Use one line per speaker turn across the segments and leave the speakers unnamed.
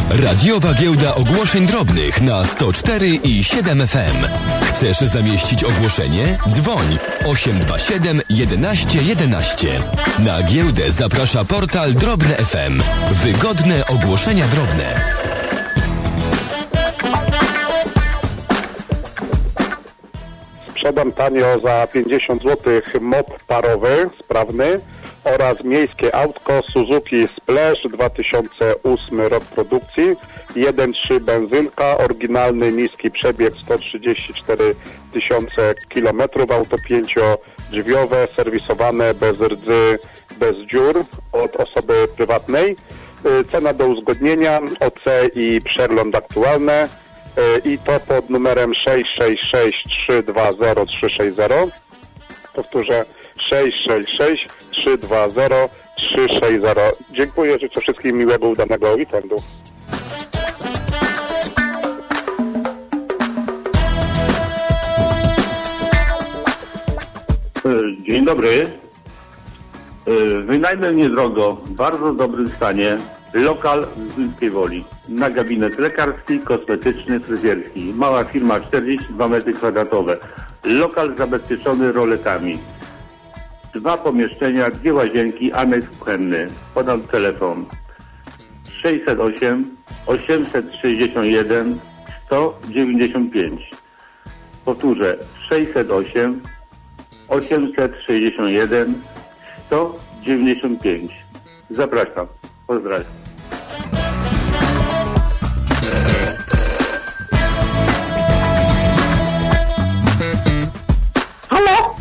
Radiowa Giełda Ogłoszeń Drobnych na 104 i 7 FM. Chcesz zamieścić ogłoszenie? Dzwoń 827 11 11. Na giełdę zaprasza portal Drobne FM. Wygodne ogłoszenia drobne.
Sprzedam tanio za 50 zł mop parowy, sprawny oraz miejskie autko Suzuki Splash 2008 rok produkcji, 1.3 benzynka, oryginalny niski przebieg 134 tysiące kilometrów, auto 5-drzwiowe, serwisowane bez rdzy, bez dziur od osoby prywatnej. Cena do uzgodnienia, OC i przegląd aktualne. I to pod numerem 666 320 360. Powtórzę 666 320 360. Dziękuję, życzę wszystkim miłego, udanego weekendu.
Dzień dobry. Wynajmę niedrogo, w bardzo dobrym stanie. Lokal w Zbyskiej Woli. Na gabinet lekarski, kosmetyczny, fryzjerski. Mała firma, 42 m2. Lokal zabezpieczony roletami. 2 pomieszczenia, 2 łazienki, aneks kuchenny. Podam telefon 608 861 195. Powtórzę 608 861 195. Zapraszam. Pozdrawiam.
Halo?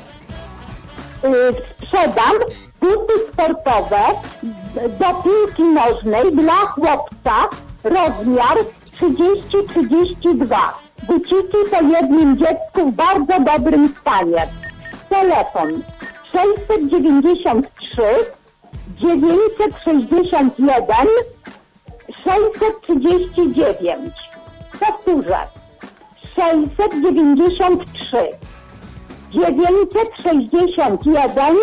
Sprzedam buty sportowe do piłki nożnej dla chłopca, rozmiar 30-32. Buciki po jednym dziecku w bardzo dobrym stanie. Telefon 693 961 639. Powtórzę. 693 961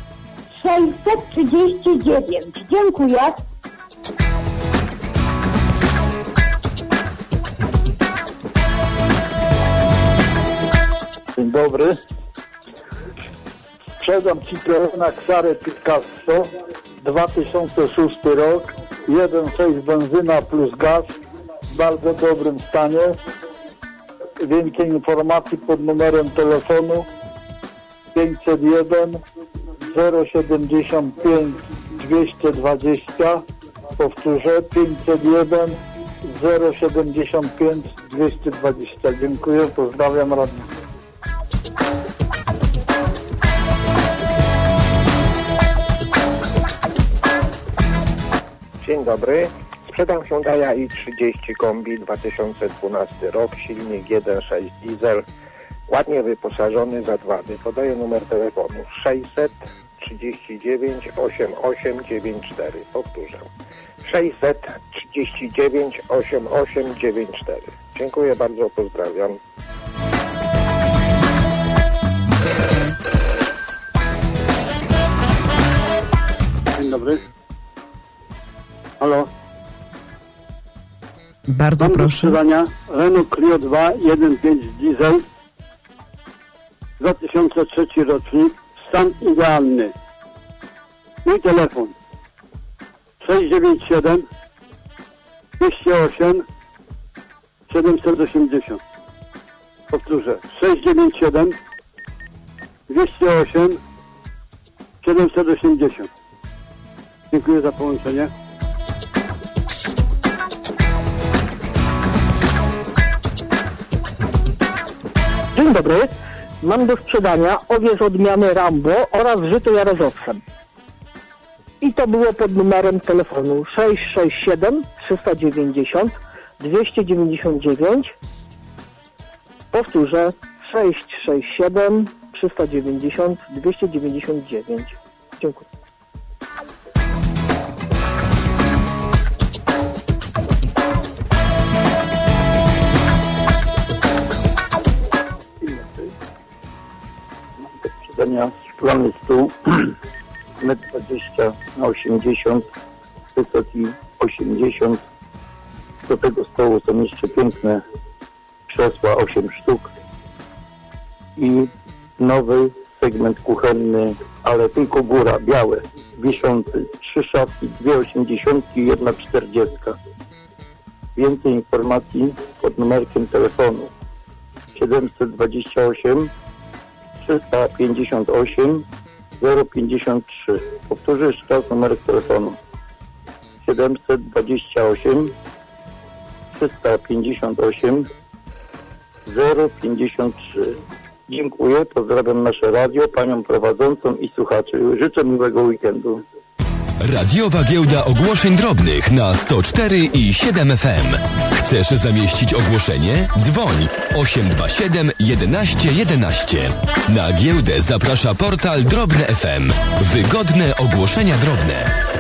639. Dziękuję.
Dzień dobry. Sprzedam Citroena Xarę Picasso 2006 rok, 1.6 benzyna plus gaz w bardzo dobrym stanie. Więcej informacji pod numerem telefonu 501 075 220. Powtórzę 501 075 220. Dziękuję, pozdrawiam radio.
Dzień dobry. Sprzedam Hyundai i30 Kombi 2012 rok, silnik 1.6 diesel, ładnie wyposażony za 2. Podaję numer telefonu 639 8894. Powtórzę 639 8894. Dziękuję bardzo, pozdrawiam.
Dzień dobry. Halo.
Bardzo proszę.
Do sprzedania Renault Clio 2 1.5 diesel 2003 rocznik, stan idealny. Mój telefon 697 208 780. Powtórzę 697 208 780. Dziękuję za połączenie.
Dzień dobry. Mam do sprzedania owiec odmiany Rambo oraz żyto jarozowcem. I to było pod numerem telefonu 667 390 299. Powtórzę 667 390 299. Dziękuję.
Szklany stół 1,20 m na 80, wysoki 80, Do tego stołu są jeszcze piękne krzesła, 8 sztuk i nowy segment kuchenny, ale tylko góra, białe, wiszący, 3 szafki, 2 80 i 1 40. Więcej informacji pod numerkiem telefonu 728 358 053. Powtórzę jeszcze raz numerek telefonu 728 358 053. Dziękuję, pozdrawiam nasze radio, panią prowadzącą i słuchaczy. Życzę miłego weekendu.
Radiowa Giełda Ogłoszeń Drobnych na 104 i 7 FM. Chcesz zamieścić ogłoszenie? Dzwoń 827 11 11. Na giełdę zaprasza portal Drobne FM. Wygodne ogłoszenia drobne.